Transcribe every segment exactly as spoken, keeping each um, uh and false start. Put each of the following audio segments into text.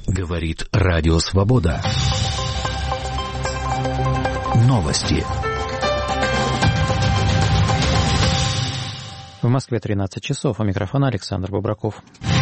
Говорит Радио Свобода. Новости. В Москве тринадцать часов. У микрофона Александр Бобраков.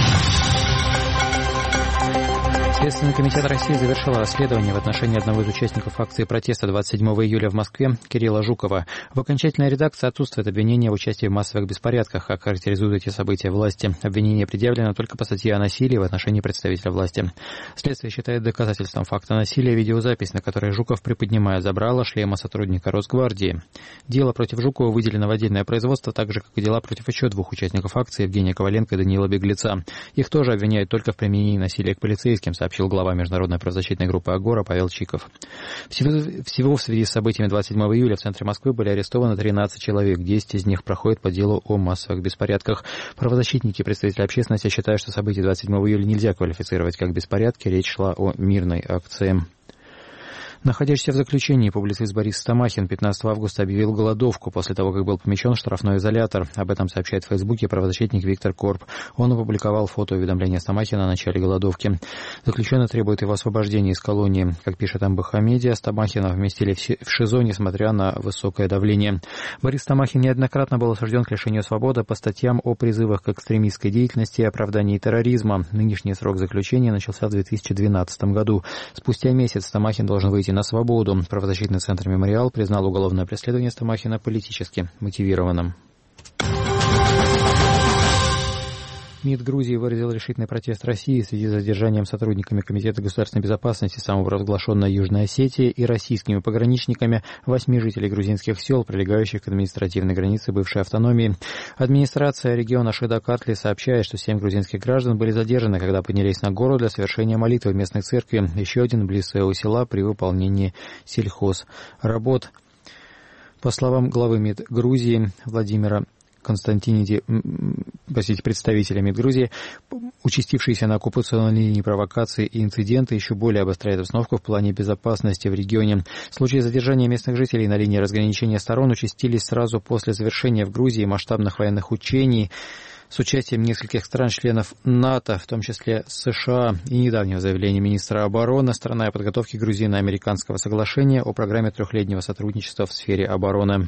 Следственный комитет России завершил расследование в отношении одного из участников акции протеста двадцать седьмого июля в Москве Кирилла Жукова. В окончательной редакции отсутствует обвинение в участии в массовых беспорядках, как характеризуют эти события власти. Обвинение предъявлено только по статье о насилии в отношении представителя власти. Следствие считает доказательством факта насилия видеозапись, на которой Жуков приподнимая забрало шлема сотрудника Росгвардии. Дело против Жукова выделено в отдельное производство, так же, как и дела против еще двух участников акции Евгения Коваленко и Даниила Беглеца. Их тоже обвиняют только в применении насилия к полицейским, сообщил глава международной правозащитной группы «Агора» Павел Чиков. Всего, всего в связи с событиями двадцать седьмого июля в центре Москвы были арестованы тринадцать человек. десять из них проходят по делу о массовых беспорядках. Правозащитники и представители общественности считают, что события двадцать седьмого июля нельзя квалифицировать как беспорядки. Речь шла о мирной акции. Находящийся в заключении публицист Борис Стамахин пятнадцатого августа объявил голодовку после того, как был помещен в штрафной изолятор. Об этом сообщает в Фейсбуке правозащитник Виктор Корб. Он опубликовал фото уведомления Стамахина о начале голодовки. Заключенный требует его освобождения из колонии. Как пишет МБХ Медиа, Стамахина вместили в ШИЗО, несмотря на высокое давление. Борис Стамахин неоднократно был осужден к лишению свободы по статьям о призывах к экстремистской деятельности и оправдании терроризма. Нынешний срок заключения начался в две тысячи двенадцатом году. Спустя месяц Стамахин должен выйти на свободу. Правозащитный центр «Мемориал» признал уголовное преследование Стамахина политически мотивированным. МИД Грузии выразил решительный протест России в связи с задержанием сотрудниками Комитета государственной безопасности самопровозглашенной Южной Осетии и российскими пограничниками восьми жителей грузинских сел, прилегающих к административной границе бывшей автономии. Администрация региона Шида-Катли сообщает, что семь грузинских граждан были задержаны, когда поднялись на гору для совершения молитвы в местной церкви. Еще один близ своего села при выполнении сельхозработ. По словам главы МИД Грузии Владимира Константиниди, простите, представителя МИД Грузии, участившиеся на оккупационной линии провокации и инциденты еще более обостряют обстановку в плане безопасности в регионе. Случаи задержания местных жителей на линии разграничения сторон участились сразу после завершения в Грузии масштабных военных учений с участием нескольких стран-членов НАТО, в том числе США, и недавнего заявления министра обороны страны о подготовке грузино-американского соглашения о программе трехлетнего сотрудничества в сфере обороны.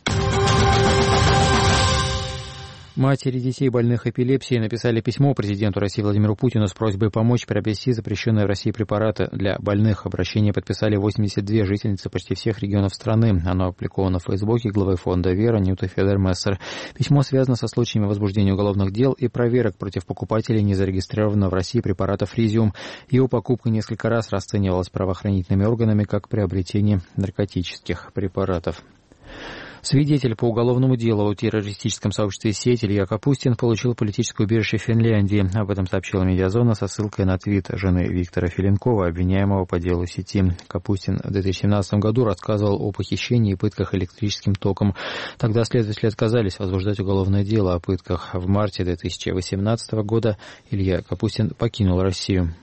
Матери детей, больных эпилепсией, написали письмо президенту России Владимиру Путину с просьбой помочь приобрести запрещенные в России препараты для больных. Обращение подписали восемьдесят две жительницы почти всех регионов страны. Оно опубликовано в Фейсбуке главой фонда «Вера» Нюты Федермессер. Письмо связано со случаями возбуждения уголовных дел и проверок против покупателей незарегистрированного в России препарата «Фризиум». Его покупка несколько раз расценивалась правоохранительными органами как приобретение наркотических препаратов. Свидетель по уголовному делу о террористическом сообществе «Сеть» Илья Капустин получил политическое убежище в Финляндии. Об этом сообщила «Медиазона» со ссылкой на твит жены Виктора Филенкова, обвиняемого по делу сети. Капустин в две тысячи семнадцатом году рассказывал о похищении и пытках электрическим током. Тогда следователи отказались возбуждать уголовное дело о пытках. В марте две тысячи восемнадцатого года Илья Капустин покинул Россию.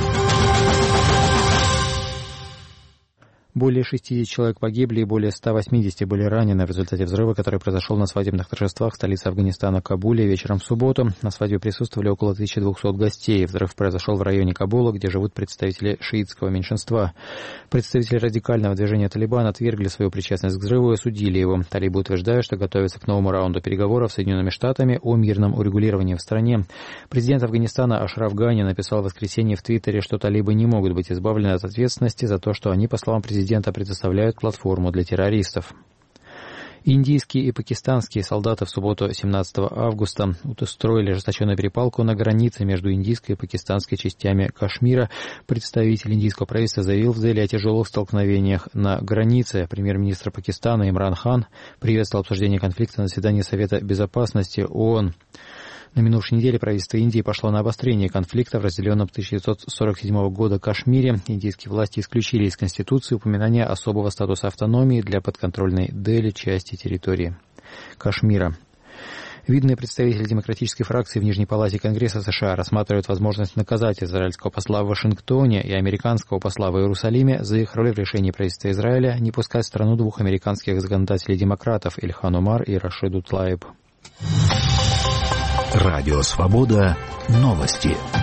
Более шестидесяти человек погибли и более ста восьмидесяти были ранены в результате взрыва, который произошел на свадебных торжествах в столице Афганистана Кабуле вечером в субботу. На свадьбе присутствовали около тысячи двухсот гостей. Взрыв произошел в районе Кабула, где живут представители шиитского меньшинства. Представители радикального движения «Талибан» отвергли свою причастность к взрыву и осудили его. Талибы утверждают, что готовятся к новому раунду переговоров с Соединенными Штатами о мирном урегулировании в стране. Президент Афганистана Ашраф Гани написал в воскресенье в Твиттере, что талибы не могут быть избавлены от ответственности за то, что они, по словам президента, Президента предоставляют платформу для террористов. Индийские и пакистанские солдаты в субботу семнадцатого августа устроили ожесточенную перепалку на границе между индийской и пакистанской частями Кашмира. Представитель индийского правительства заявил в Дели о тяжелых столкновениях на границе. Премьер-министр Пакистана Имран Хан приветствовал обсуждение конфликта на заседании Совета безопасности ООН. На минувшей неделе правительство Индии пошло на обострение конфликта в разделенном тысяча девятьсот сорок седьмого года Кашмире. Индийские власти исключили из Конституции упоминание особого статуса автономии для подконтрольной Дели части территории Кашмира. Видные представители демократической фракции в Нижней палате Конгресса США рассматривают возможность наказать израильского посла в Вашингтоне и американского посла в Иерусалиме за их роль в решении правительства Израиля не пускать в страну двух американских законодателей-демократов Ильхан Омар и Рашиду Тлаиб. Радио «Свобода». Новости.